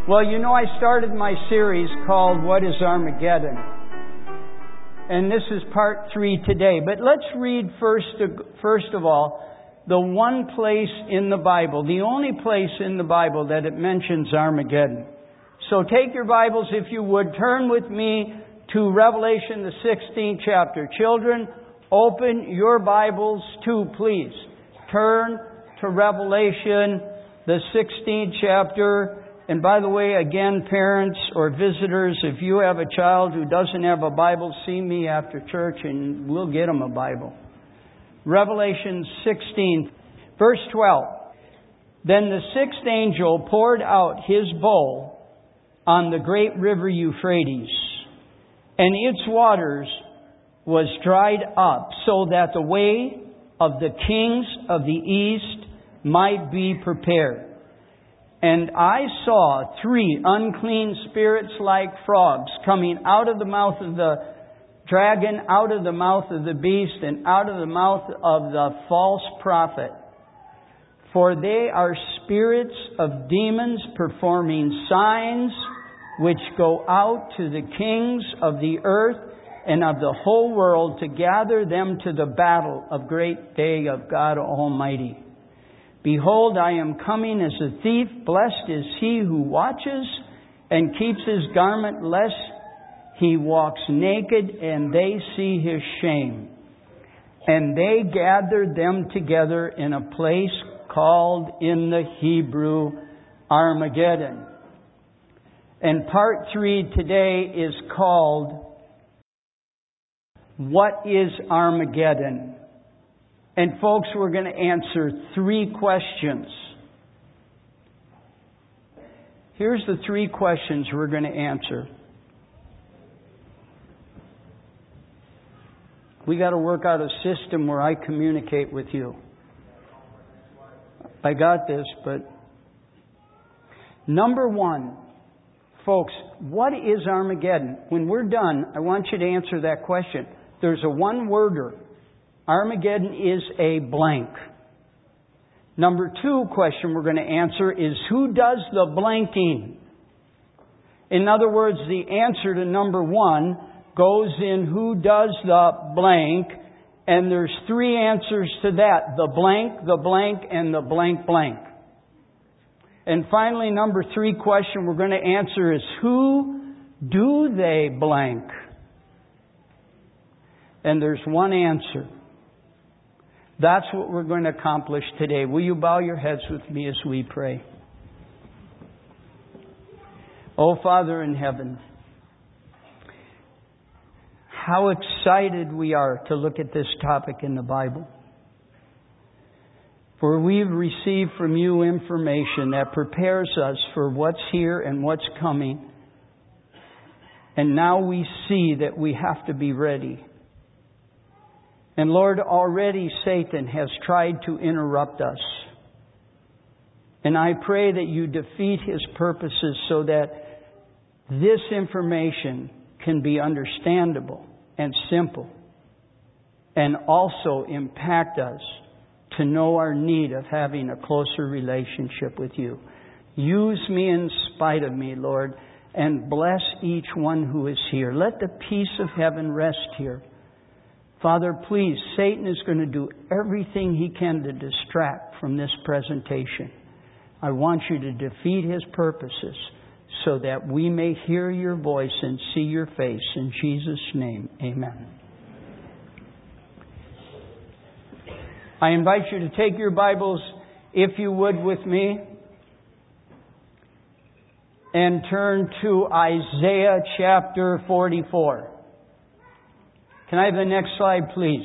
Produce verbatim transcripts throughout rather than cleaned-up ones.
Well, you know, I started my series called What is Armageddon? And this is part three today. But let's read first, first of all, the one place in the Bible, the only place in the Bible that it mentions Armageddon. So take your Bibles, if you would, turn with me to Revelation, the sixteenth chapter. Children, open your Bibles too, please. Turn to Revelation, the sixteenth chapter. And by the way, again, parents or visitors, if you have a child who doesn't have a Bible, see me after church and we'll get them a Bible. Revelation sixteen, verse twelve. Then the sixth angel poured out his bowl on the great river Euphrates, and its waters was dried up, so that the way of the kings of the east might be prepared. And I saw three unclean spirits like frogs coming out of the mouth of the dragon, out of the mouth of the beast, and out of the mouth of the false prophet. For they are spirits of demons performing signs which go out to the kings of the earth and of the whole world to gather them to the battle of great day of God Almighty. Behold, I am coming as a thief. Blessed is he who watches and keeps his garment, lest he walks naked and they see his shame. And they gathered them together in a place called in the Hebrew Armageddon. And part three today is called What is Armageddon? And folks, we're going to answer three questions. Here's the three questions we're going to answer. We got to work out a system where I communicate with you. I got this, but number one, folks, what is Armageddon? When we're done, I want you to answer that question. There's a one-worder. Armageddon is a blank. Number two question we're going to answer is, who does the blanking? In other words, the answer to number one goes in who does the blank, and there's three answers to that: the blank, the blank, and the blank blank. And finally, number three question we're going to answer is, who do they blank? And there's one answer. That's what we're going to accomplish today. Will you bow your heads with me as we pray? Oh, Father in heaven, how excited we are to look at this topic in the Bible. For we've received from you information that prepares us for what's here and what's coming. And now we see that we have to be ready. And Lord, already Satan has tried to interrupt us. And I pray that you defeat his purposes so that this information can be understandable and simple, and also impact us to know our need of having a closer relationship with you. Use me in spite of me, Lord, and bless each one who is here. Let the peace of heaven rest here. Father, please, Satan is going to do everything he can to distract from this presentation. I want you to defeat his purposes so that we may hear your voice and see your face. In Jesus' name, amen. I invite you to take your Bibles, if you would, with me, and turn to Isaiah chapter forty-four. Can I have the next slide, please?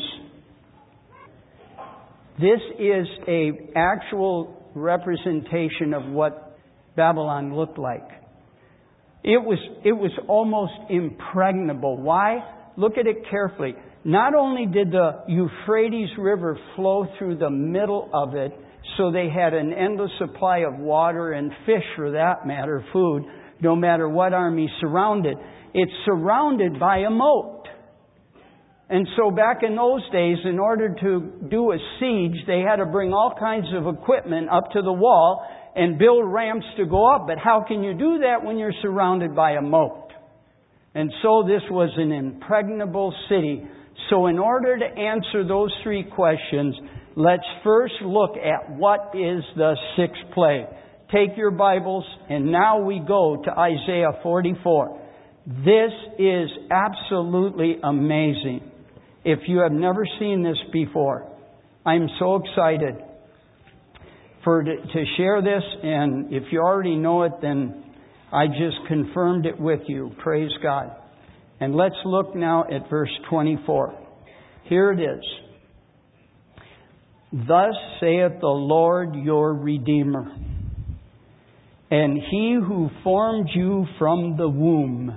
This is an actual representation of what Babylon looked like. It was, it was almost impregnable. Why? Look at it carefully. Not only did the Euphrates River flow through the middle of it, so they had an endless supply of water and fish, for that matter, food, no matter what army surrounded. It's surrounded by a moat. And so back in those days, in order to do a siege, they had to bring all kinds of equipment up to the wall and build ramps to go up. But how can you do that when you're surrounded by a moat? And so this was an impregnable city. So in order to answer those three questions, let's first look at what is the sixth plague. Take your Bibles, and now we go to Isaiah forty-four. This is absolutely amazing. If you have never seen this before, I'm so excited for to, to share this. And if you already know it, then I just confirmed it with you. Praise God. And let's look now at verse twenty-four. Here it is. Thus saith the Lord your Redeemer, and He who formed you from the womb.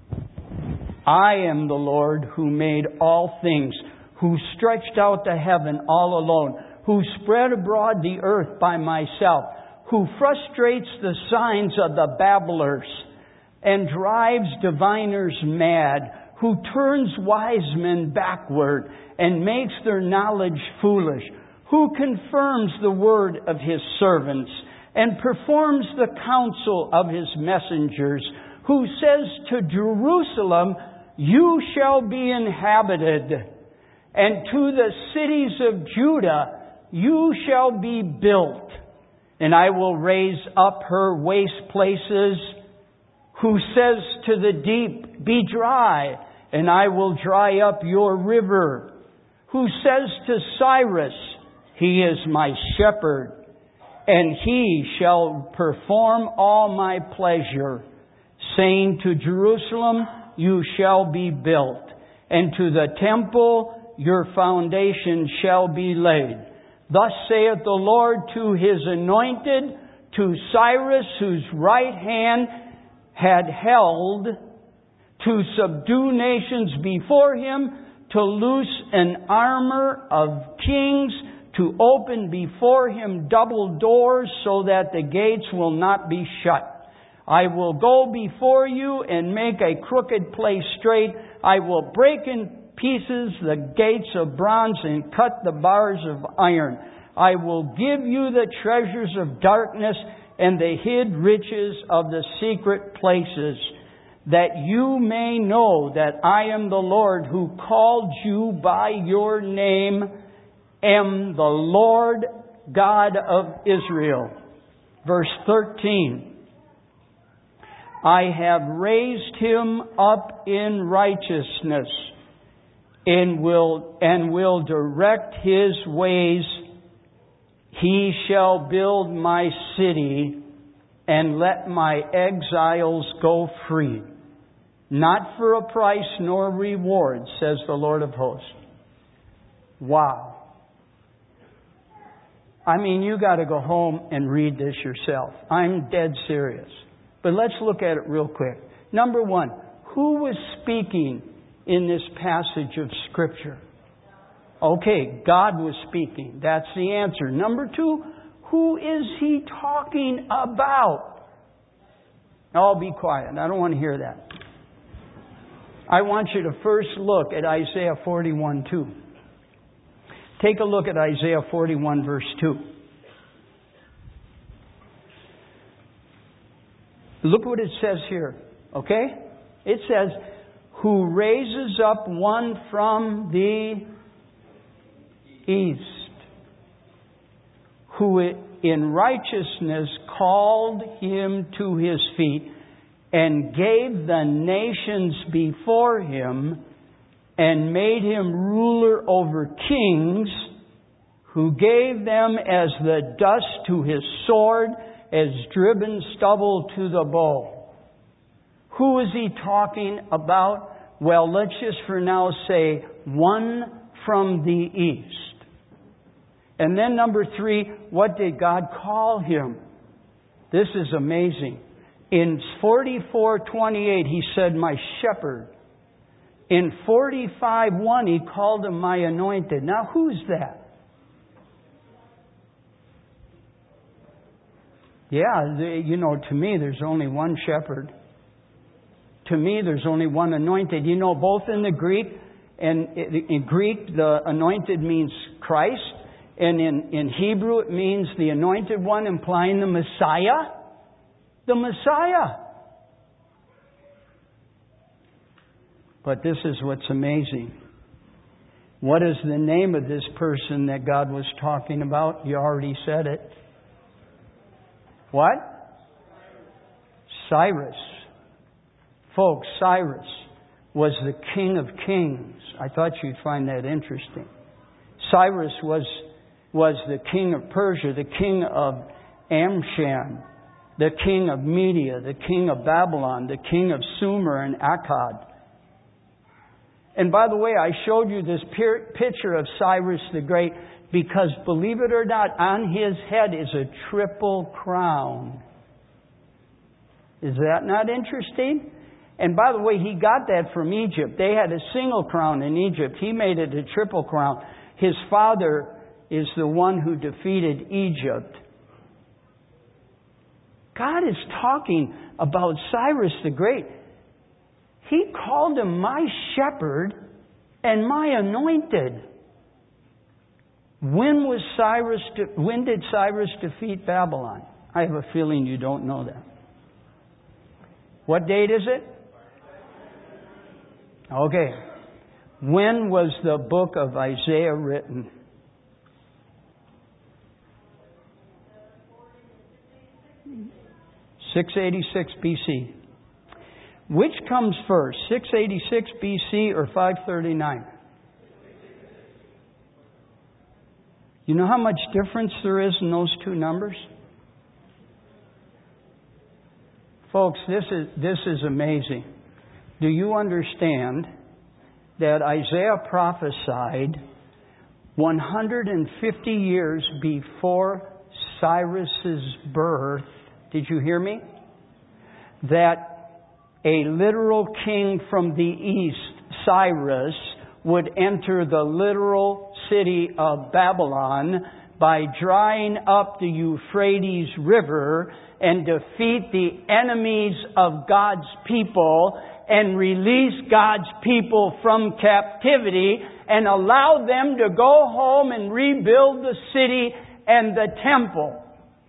I am the Lord who made all things, who stretched out the heaven all alone, who spread abroad the earth by myself, who frustrates the signs of the babblers and drives diviners mad, who turns wise men backward and makes their knowledge foolish, who confirms the word of His servants and performs the counsel of His messengers, who says to Jerusalem, you shall be inhabited, and to the cities of Judah, you shall be built, and I will raise up her waste places, who says to the deep, be dry, and I will dry up your river, who says to Cyrus, he is my shepherd, and he shall perform all my pleasure, saying to Jerusalem, you shall be built, and to the temple your foundation shall be laid. Thus saith the Lord to His anointed, to Cyrus, whose right hand had held, to subdue nations before him, to loose an armor of kings, to open before him double doors, so that the gates will not be shut. I will go before you and make a crooked place straight. I will break in pieces the gates of bronze and cut the bars of iron. I will give you the treasures of darkness and the hid riches of the secret places, that you may know that I am the Lord who called you by your name, am the Lord God of Israel. Verse thirteen. I have raised him up in righteousness and will, and will direct his ways. He shall build my city and let my exiles go free. Not for a price nor reward, says the Lord of hosts. Wow. I mean, you got to go home and read this yourself. I'm dead serious. But let's look at it real quick. Number one, who was speaking in this passage of Scripture? Okay, God was speaking. That's the answer. Number two, who is He talking about? Oh, be quiet. I don't want to hear that. I want you to first look at Isaiah forty-one two. Take a look at Isaiah forty-one verse two. Look what it says here, okay? It says, who raises up one from the east, who in righteousness called him to his feet, and gave the nations before him, and made him ruler over kings, who gave them as the dust to his sword, as driven stubble to the bow. Who is he talking about? Well, let's just for now say one from the east. And then number three, what did God call him? This is amazing. In forty-four twenty-eight, he said, my shepherd. In forty-five one, he called him my anointed. Now, who's that? Yeah, the, you know, to me, there's only one shepherd. To me, there's only one anointed. You know, both in the Greek And in Greek, the anointed means Christ. And in, in Hebrew, it means the anointed one, implying the Messiah. The Messiah. But this is what's amazing. What is the name of this person that God was talking about? You already said it. What? Cyrus. Folks, Cyrus was the king of kings. I thought you'd find that interesting. Cyrus was, was the king of Persia, the king of Amsham, the king of Media, the king of Babylon, the king of Sumer and Akkad. And by the way, I showed you this picture of Cyrus the Great because, believe it or not, on his head is a triple crown. Is that not interesting? And by the way, he got that from Egypt. They had a single crown in Egypt. He made it a triple crown. His father is the one who defeated Egypt. God is talking about Cyrus the Great. He called him my shepherd and my anointed. When was Cyrus? De- when did Cyrus defeat Babylon? I have a feeling you don't know that. What date is it? Okay. When was the book of Isaiah written? six eighty-six B C. Which comes first, six eighty-six B C or five thirty-nine? You know how much difference there is in those two numbers? Folks, this is, this is amazing. Do you understand that Isaiah prophesied one hundred fifty years before Cyrus's birth? Did you hear me? That a literal king from the east, Cyrus, would enter the literal city of Babylon by drying up the Euphrates River and defeat the enemies of God's people and release God's people from captivity and allow them to go home and rebuild the city and the temple.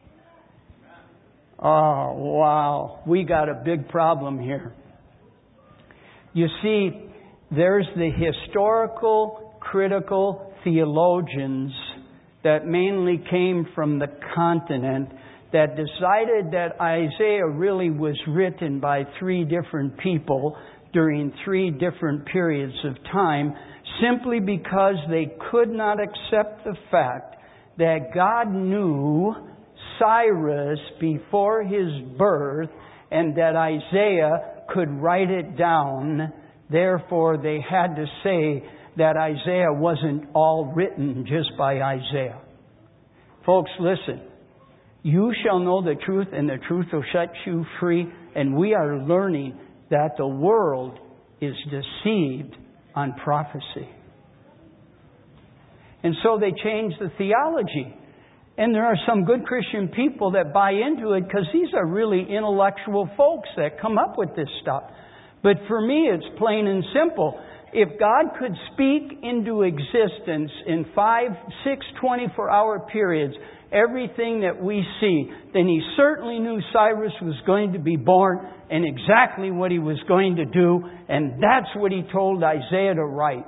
Oh, wow. We got a big problem here. You see, there's the historical, critical theologians that mainly came from the continent that decided that Isaiah really was written by three different people during three different periods of time, simply because they could not accept the fact that God knew Cyrus before his birth and that Isaiah could write it down. Therefore, they had to say that Isaiah wasn't all written just by Isaiah. Folks, listen. You shall know the truth, and the truth will set you free. And we are learning that the world is deceived on prophecy. And so they changed the theology. And there are some good Christian people that buy into it because these are really intellectual folks that come up with this stuff. But for me, it's plain and simple. If God could speak into existence in five, six, twenty-four hour periods, everything that we see, then He certainly knew Cyrus was going to be born and exactly what he was going to do. And that's what He told Isaiah to write.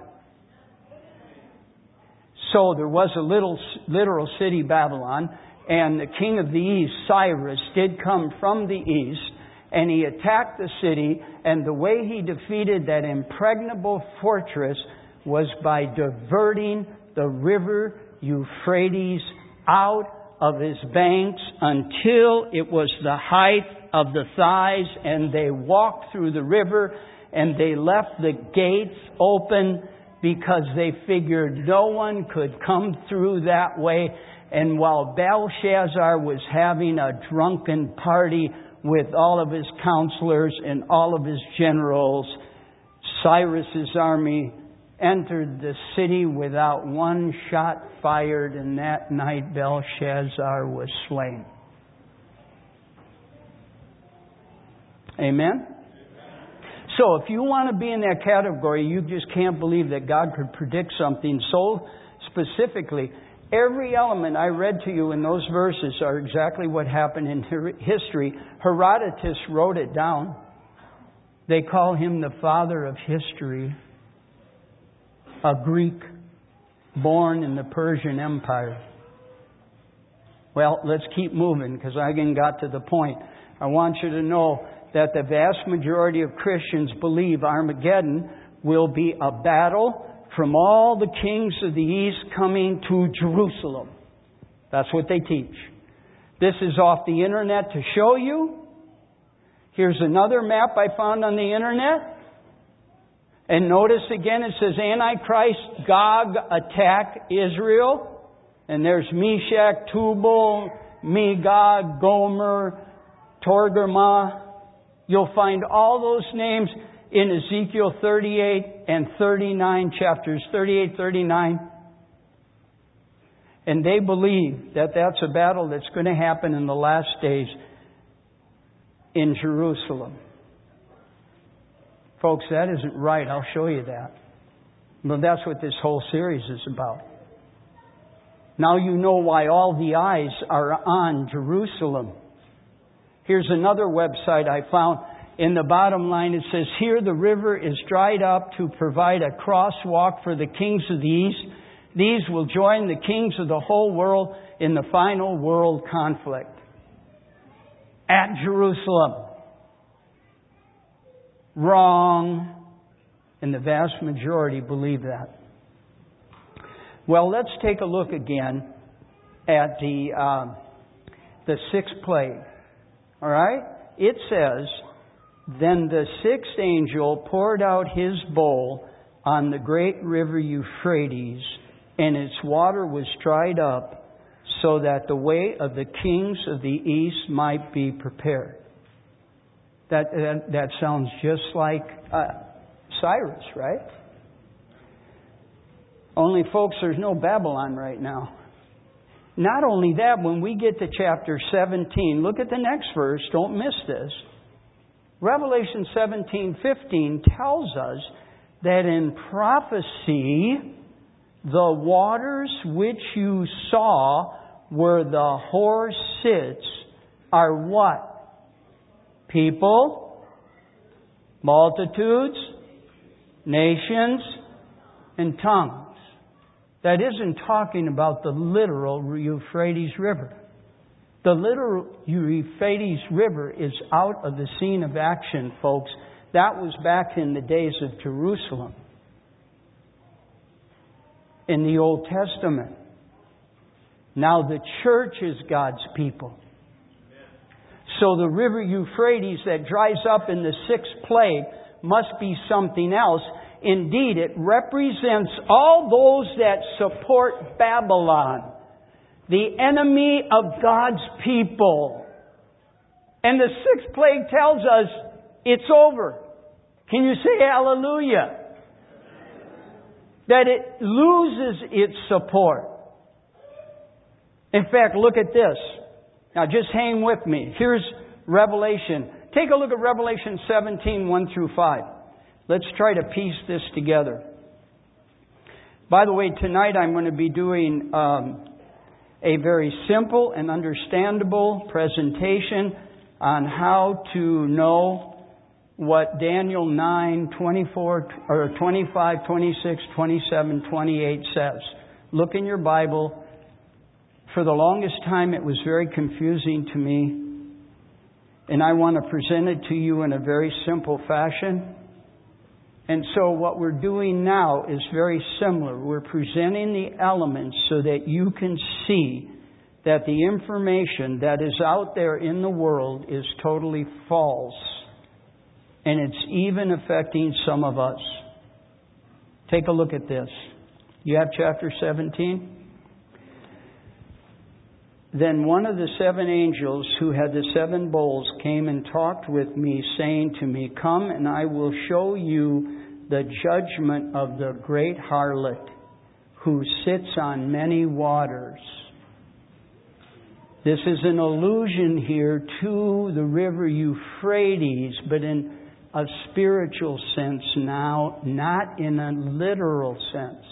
So there was a little literal city, Babylon, and the king of the east, Cyrus, did come from the east, and he attacked the city, and the way he defeated that impregnable fortress was by diverting the river Euphrates out of his banks until it was the height of the thighs, and they walked through the river, and they left the gates open because they figured no one could come through that way. And while Belshazzar was having a drunken party with all of his counselors and all of his generals, Cyrus's army entered the city without one shot fired, and that night Belshazzar was slain. Amen? So if you want to be in that category, you just can't believe that God could predict something so specifically. Every element I read to you in those verses are exactly what happened in history. Herodotus wrote it down. They call him the father of history. A Greek born in the Persian Empire. Well, let's keep moving because I again got to the point. I want you to know that the vast majority of Christians believe Armageddon will be a battle from all the kings of the east coming to Jerusalem. That's what they teach. This is off the internet to show you. Here's another map I found on the internet. And notice again it says Antichrist, Gog attack Israel. And there's Meshach, Tubal, Magog, Gomer, Togarmah. You'll find all those names in Ezekiel thirty-eight and thirty-nine, chapters thirty-eight, thirty-nine. And they believe that that's a battle that's going to happen in the last days in Jerusalem. Folks, that isn't right. I'll show you that. But that's what this whole series is about. Now you know why all the eyes are on Jerusalem. Here's another website I found. In the bottom line it says, here the river is dried up to provide a crosswalk for the kings of the east. These will join the kings of the whole world in the final world conflict. At Jerusalem. Wrong. And the vast majority believe that. Well, let's take a look again at the uh, the sixth plague. All right? It says, then the sixth angel poured out his bowl on the great river Euphrates, and its water was dried up, so that the way of the kings of the east might be prepared. That that, that sounds just like uh, Cyrus, right? Only, folks, there's no Babylon right now. Not only that, when we get to chapter seventeen, look at the next verse, don't miss this. Revelation seventeen fifteen tells us that in prophecy, the waters which you saw where the horse sits are what? People, multitudes, nations, and tongues. That isn't talking about the literal Euphrates River. The literal Euphrates River is out of the scene of action, folks. That was back in the days of Jerusalem. In the Old Testament. Now the church is God's people. So the river Euphrates that dries up in the sixth plague must be something else. Indeed, it represents all those that support Babylon, the enemy of God's people. And the sixth plague tells us it's over. Can you say hallelujah? That it loses its support. In fact, look at this. Now just hang with me. Here's Revelation. Take a look at Revelation seventeen, one through five. Let's try to piece this together. By the way, tonight I'm going to be doing um, a very simple and understandable presentation on how to know what Daniel nine, twenty-four, or twenty-five, twenty-six, twenty-seven, twenty-eight says. Look in your Bible. For the longest time it was very confusing to me. And I want to present it to you in a very simple fashion. And so what we're doing now is very similar. We're presenting the elements so that you can see that the information that is out there in the world is totally false. And it's even affecting some of us. Take a look at this. You have chapter seventeen? Then one of the seven angels who had the seven bowls came and talked with me, saying to me, come and I will show you the judgment of the great harlot who sits on many waters. This is an allusion here to the river Euphrates, but in a spiritual sense now, not in a literal sense.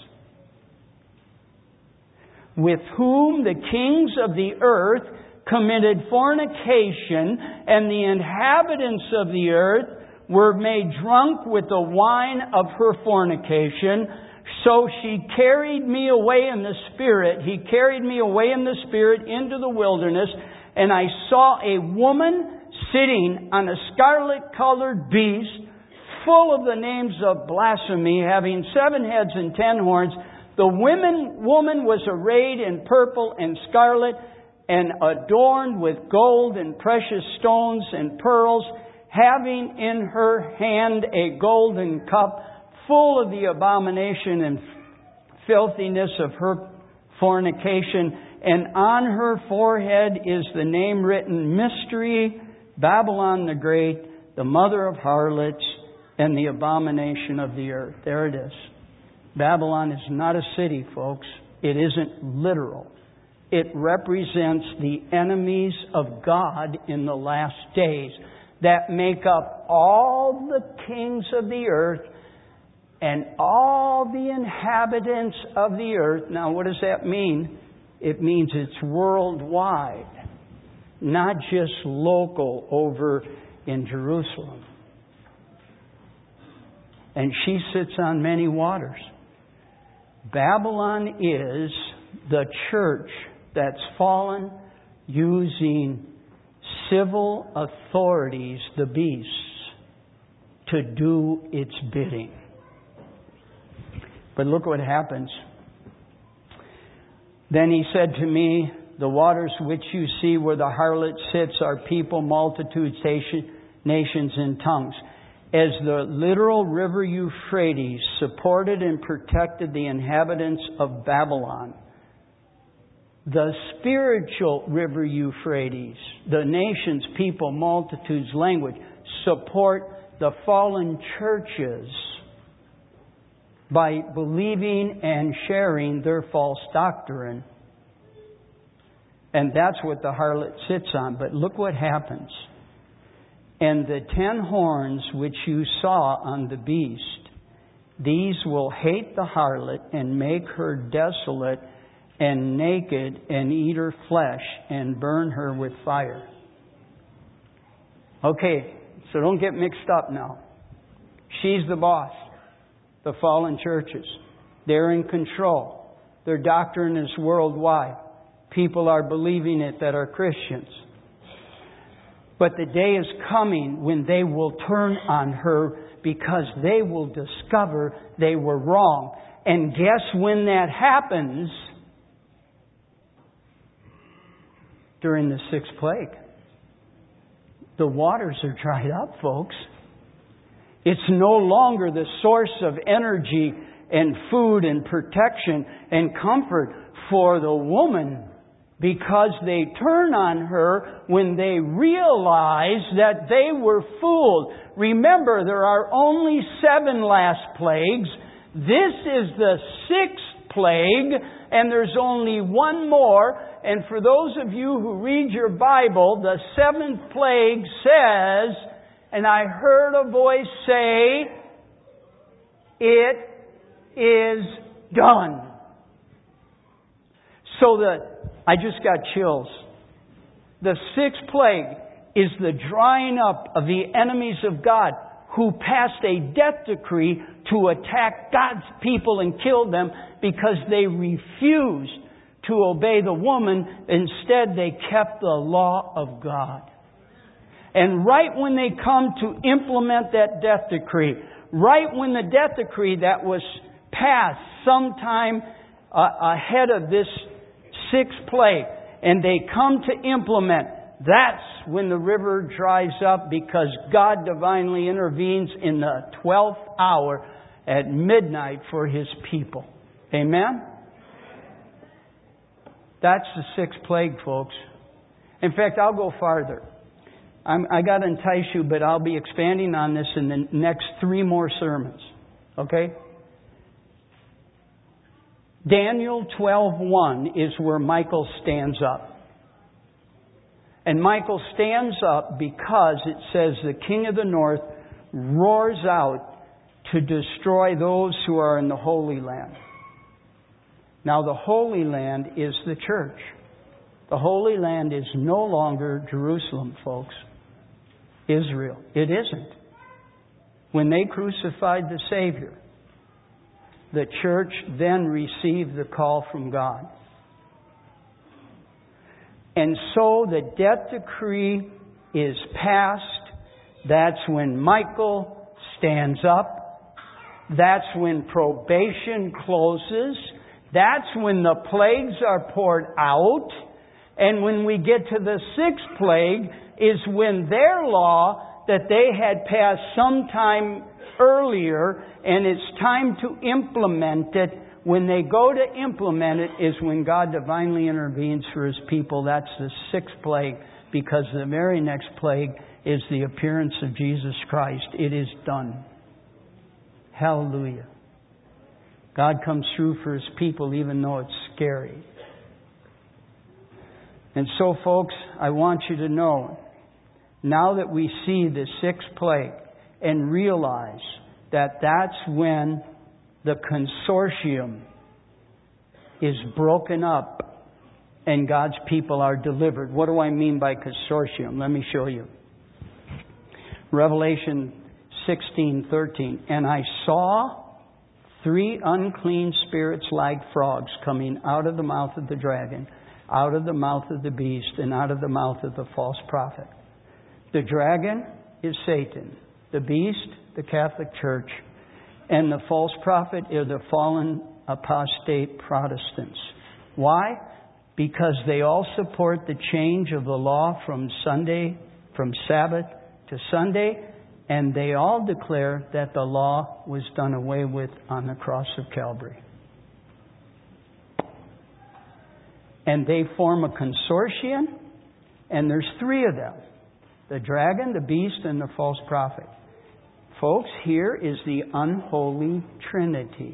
With whom the kings of the earth committed fornication, and the inhabitants of the earth were made drunk with the wine of her fornication. So she carried me away in the Spirit. He carried me away in the Spirit into the wilderness, and I saw a woman sitting on a scarlet-colored beast, full of the names of blasphemy, having seven heads and ten horns. The women, woman was arrayed in purple and scarlet, and adorned with gold and precious stones and pearls, having in her hand a golden cup full of the abomination and filthiness of her fornication. And on her forehead is the name written, Mystery, Babylon the Great, the mother of harlots, and the abomination of the earth. There it is. Babylon is not a city, folks. It isn't literal. It represents the enemies of God in the last days that make up all the kings of the earth and all the inhabitants of the earth. Now, what does that mean? It means it's worldwide, not just local over in Jerusalem. And she sits on many waters. Babylon is the church that's fallen using civil authorities, the beasts, to do its bidding. But look what happens. Then he said to me, the waters which you see where the harlot sits are people, multitudes, nations, and tongues. As the literal river Euphrates supported and protected the inhabitants of Babylon, the spiritual river Euphrates, the nations, people, multitudes, language, support the fallen churches by believing and sharing their false doctrine. And that's what the harlot sits on. But look what happens. And the ten horns which you saw on the beast, these will hate the harlot and make her desolate and naked, and eat her flesh and burn her with fire. Okay, so don't get mixed up now. She's the boss. The fallen churches. They're in control. Their doctrine is worldwide. People are believing it that are Christians. But the day is coming when they will turn on her because they will discover they were wrong. And guess when that happens? During the sixth plague. The waters are dried up, folks. It's no longer the source of energy and food and protection and comfort for the woman because they turn on her when they realize that they were fooled. Remember, there are only seven last plagues. This is the sixth plague, and there's only one more. And for those of you who read your Bible, the seventh plague says, and I heard a voice say, it is done. So the, I just got chills. The sixth plague is the drying up of the enemies of God who passed a death decree to attack God's people and kill them because they refused to obey the woman. Instead, they kept the law of God. And right when they come to implement that death decree, right when the death decree that was passed sometime uh, ahead of this sixth plague, and they come to implement, that's when the river dries up because God divinely intervenes in the twelfth hour at midnight for His people. Amen? That's the sixth plague, folks. In fact, I'll go farther. I'm, I got to entice you, but I'll be expanding on this in the next three more sermons. Okay? Daniel twelve one is where Michael stands up. And Michael stands up because it says the king of the north roars out to destroy those who are in the Holy Land. Now, the Holy Land is the church. The Holy Land is no longer Jerusalem, folks. Israel. It isn't. When they crucified the Savior, the church then received the call from God. And so the death decree is passed. That's when Michael stands up. That's when probation closes. That's when the plagues are poured out. And when we get to the sixth plague is when their law that they had passed sometime earlier, and it's time to implement it. When they go to implement it is when God divinely intervenes for His people. That's the sixth plague, because the very next plague is the appearance of Jesus Christ. It is done. Hallelujah. God comes through for His people even though it's scary. And so, folks, I want you to know, now that we see the sixth plague and realize that that's when the consortium is broken up and God's people are delivered. What do I mean by consortium? Let me show you. Revelation sixteen thirteen. And I saw three unclean spirits like frogs coming out of the mouth of the dragon, out of the mouth of the beast, and out of the mouth of the false prophet. The dragon is Satan. The beast, the Catholic Church. And the false prophet are the fallen apostate Protestants. Why? Because they all support the change of the law from Sunday, from Sabbath to Sunday, and they all declare that the law was done away with on the cross of Calvary. And they form a consortium, and there's three of them. The dragon, the beast, and the false prophet. Folks, here is the unholy Trinity.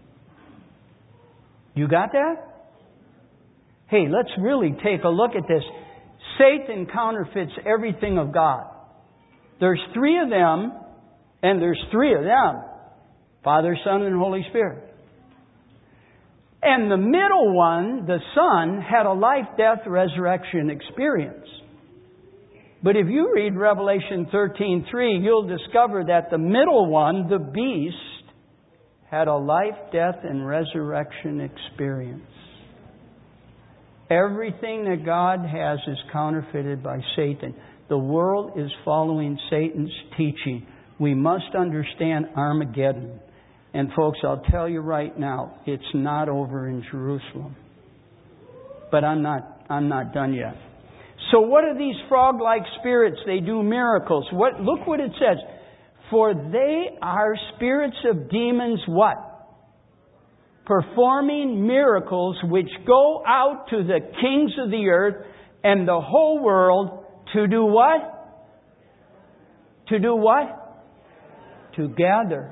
You got that? Hey, let's really take a look at this. Satan counterfeits everything of God. There's three of them, and there's three of them. Father, Son, and Holy Spirit. And the middle one, the Son, had a life, death, resurrection experience. But if you read Revelation thirteen three, you'll discover that the middle one, the beast, had a life, death, and resurrection experience. Everything that God has is counterfeited by Satan. The world is following Satan's teaching. We must understand Armageddon. And folks, I'll tell you right now, it's not over in Jerusalem. But I'm not, I'm not done yet. So what are these frog-like spirits? They do miracles. What? Look what it says. For they are spirits of demons, what? Performing miracles which go out to the kings of the earth and the whole world to do what? To do what? To gather.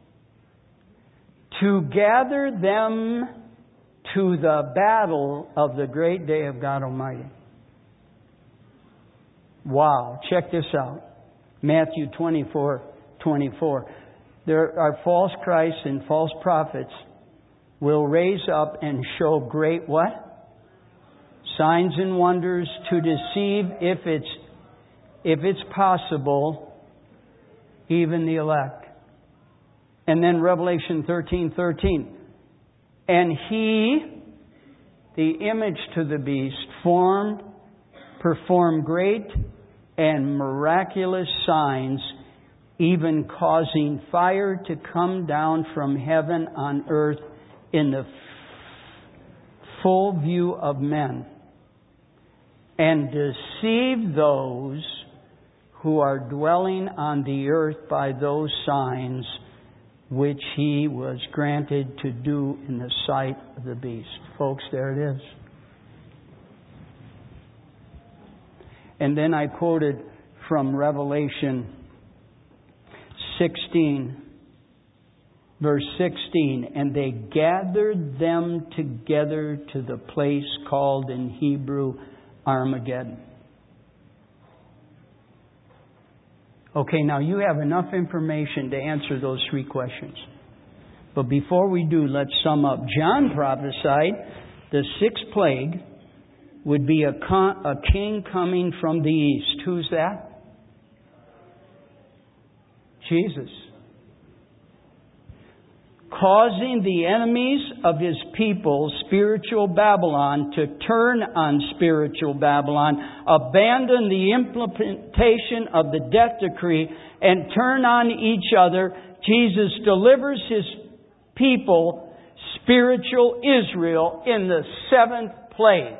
To gather them to the battle of the great day of God Almighty. Wow. Check this out. Matthew twenty-four twenty-four. There are false Christs and false prophets will raise up and show great what? Signs and wonders to deceive, if it's if it's possible, even the elect. And then Revelation thirteen thirteen. And he, the image to the beast, formed, performed great and miraculous signs, even causing fire to come down from heaven on earth in the f- full view of men, and deceive those who are dwelling on the earth by those signs which he was granted to do in the sight of the beast. Folks, there it is. And then I quoted from Revelation sixteen, verse sixteen. And they gathered them together to the place called in Hebrew Armageddon. Okay, now you have enough information to answer those three questions. But before we do, let's sum up. John prophesied the sixth plague would be a, con- a king coming from the east. Who's that? Jesus. Causing the enemies of His people, spiritual Babylon, to turn on spiritual Babylon, abandon the implementation of the death decree, and turn on each other. Jesus delivers His people, spiritual Israel, in the seventh plague.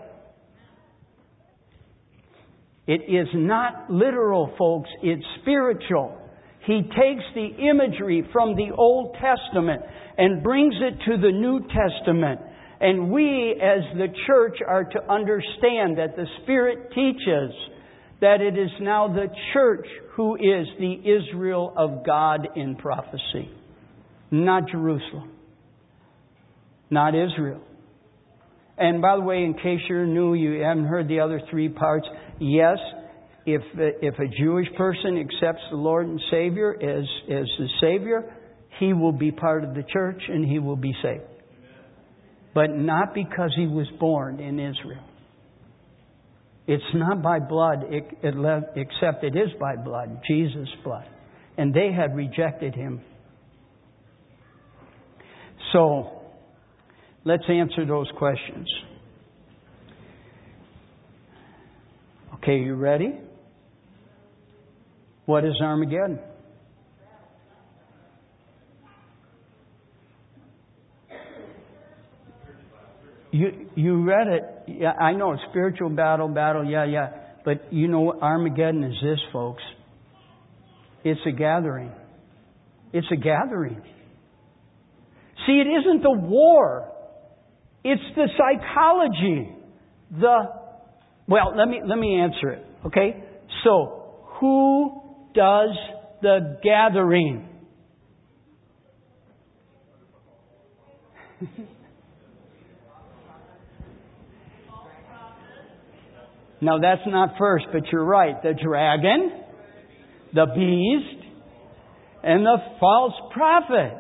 It is not literal, folks. It's spiritual. He takes the imagery from the Old Testament and brings it to the New Testament. And we, as the church, are to understand that the Spirit teaches that it is now the church who is the Israel of God in prophecy. Not Jerusalem. Not Israel. And by the way, in case you're new, you haven't heard the other three parts. Yes, if if a Jewish person accepts the Lord and Savior as, as the Savior, he will be part of the church and he will be saved. But not because he was born in Israel. It's not by blood, except it is by blood, Jesus' blood. And they had rejected Him. So, let's answer those questions. Okay, you ready? What is Armageddon? You you read it. Yeah, I know, spiritual battle, battle, yeah, yeah. But you know what Armageddon is this, folks? It's a gathering. It's a gathering. See, it isn't the war. It's the psychology. The well, let me let me answer it. Okay? So, who does the gathering? Now, that's not first, but you're right. The dragon, the beast, and the false prophet.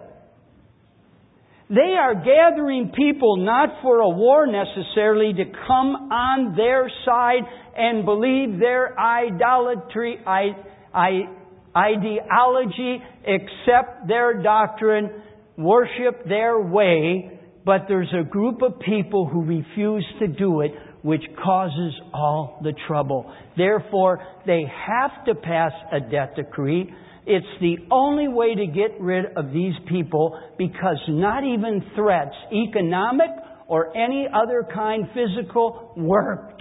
They are gathering people not for a war necessarily, to come on their side and believe their idolatry, I, I, ideology, accept their doctrine, worship their way. But there's a group of people who refuse to do it, which causes all the trouble. Therefore, they have to pass a death decree. It's the only way to get rid of these people, because not even threats, economic or any other kind, physical, worked.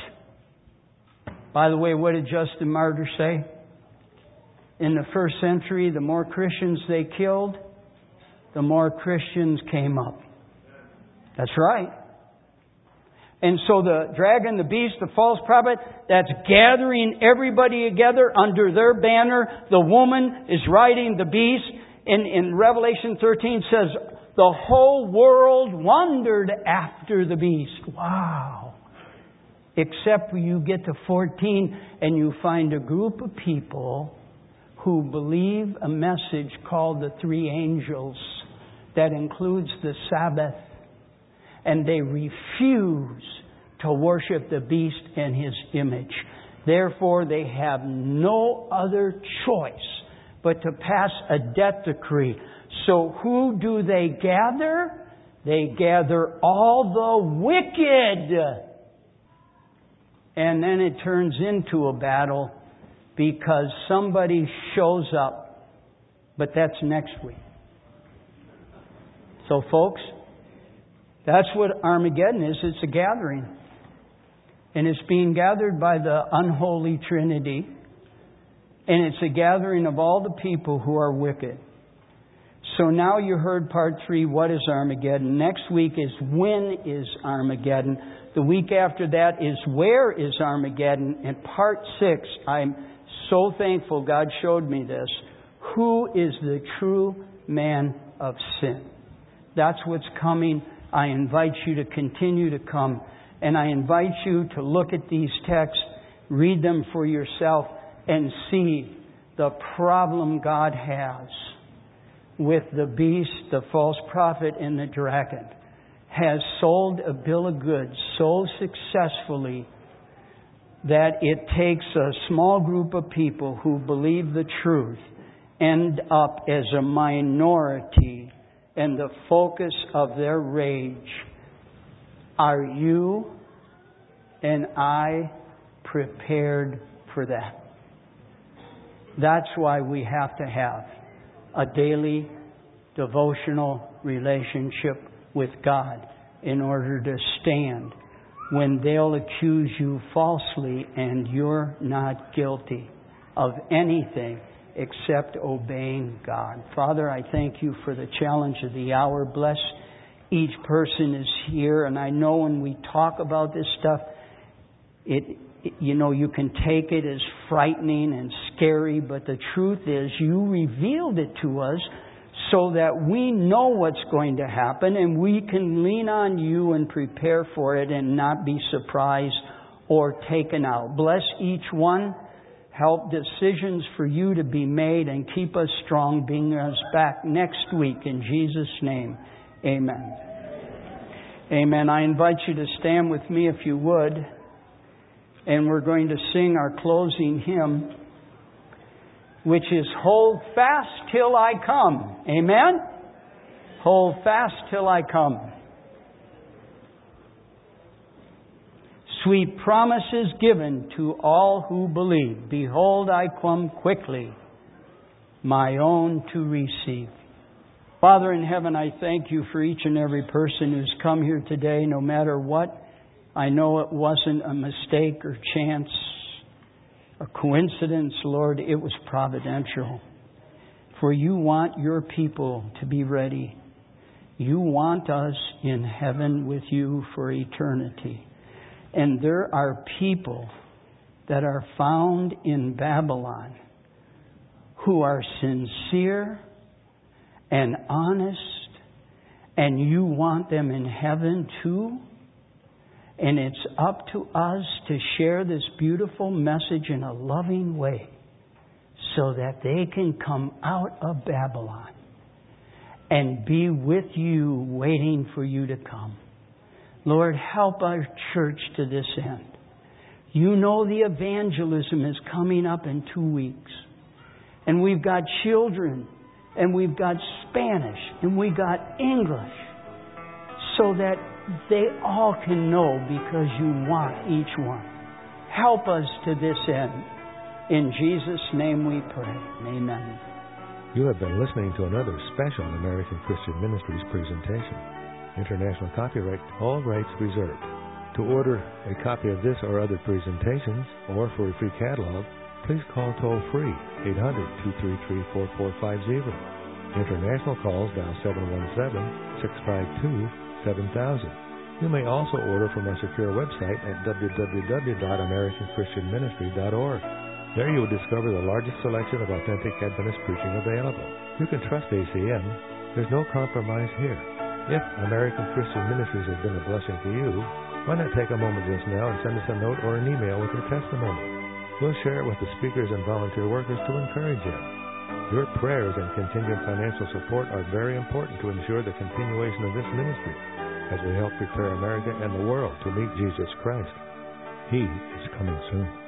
By the way, what did Justin Martyr say? In the first century, the more Christians they killed, the more Christians came up. That's right. And so the dragon, the beast, the false prophet, that's gathering everybody together under their banner. The woman is riding the beast. In, in Revelation thirteen says, the whole world wondered after the beast. Wow. Except when you get to fourteen and you find a group of people who believe a message called the three angels that includes the Sabbath. And they refuse to worship the beast and his image. Therefore, they have no other choice but to pass a death decree. So who do they gather? They gather all the wicked. And then it turns into a battle because somebody shows up. But that's next week. So folks, that's what Armageddon is. It's a gathering. And it's being gathered by the unholy Trinity. And it's a gathering of all the people who are wicked. So now you heard part three, what is Armageddon? Next week is when is Armageddon? The week after that is where is Armageddon? And part six, I'm so thankful God showed me this. Who is the true man of sin? That's what's coming. I invite you to continue to come. And I invite you to look at these texts, read them for yourself, and see the problem God has with the beast, the false prophet, and the dragon has sold a bill of goods so successfully that it takes a small group of people who believe the truth end up as a minority and the focus of their rage. Are you and I prepared for that? That's why we have to have a daily devotional relationship with God in order to stand when they'll accuse you falsely and you're not guilty of anything except obeying God. Father, I thank you for the challenge of the hour. Bless each person is here. And I know when we talk about this stuff, it, it you know, you can take it as frightening and scary, but the truth is you revealed it to us so that we know what's going to happen and we can lean on you and prepare for it and not be surprised or taken out. Bless each one. Help decisions for you to be made and keep us strong, bring us back next week. In Jesus' name, amen. Amen. I invite you to stand with me if you would. And we're going to sing our closing hymn, which is Hold Fast Till I Come. Amen? Hold fast till I come. Sweet promises given to all who believe. Behold, I come quickly, my own to receive. Father in heaven, I thank you for each and every person who's come here today, no matter what. I know it wasn't a mistake or chance, a coincidence, Lord. It was providential. For you want your people to be ready. You want us in heaven with you for eternity. And there are people that are found in Babylon who are sincere and honest, and you want them in heaven too. And it's up to us to share this beautiful message in a loving way so that they can come out of Babylon and be with you, waiting for you to come. Lord, help our church to this end. You know the evangelism is coming up in two weeks. And we've got children, and we've got Spanish, and we've got English, so that they all can know because you want each one. Help us to this end. In Jesus' name we pray. Amen. You have been listening to another special American Christian Ministries presentation. International copyright, all rights reserved. To order a copy of this or other presentations, or for a free catalog, please call toll-free eight hundred, two three three, four four five zero. International calls dial seven one seven, six five two, seven thousand. You may also order from our secure website at w w w dot american christian ministry dot org. There you will discover the largest selection of authentic Adventist preaching available. You can trust A C M. There's no compromise here. If American Christian Ministries has been a blessing to you, why not take a moment just now and send us a note or an email with your testimony? We'll share it with the speakers and volunteer workers to encourage you. Your prayers and contingent financial support are very important to ensure the continuation of this ministry as we help prepare America and the world to meet Jesus Christ. He is coming soon.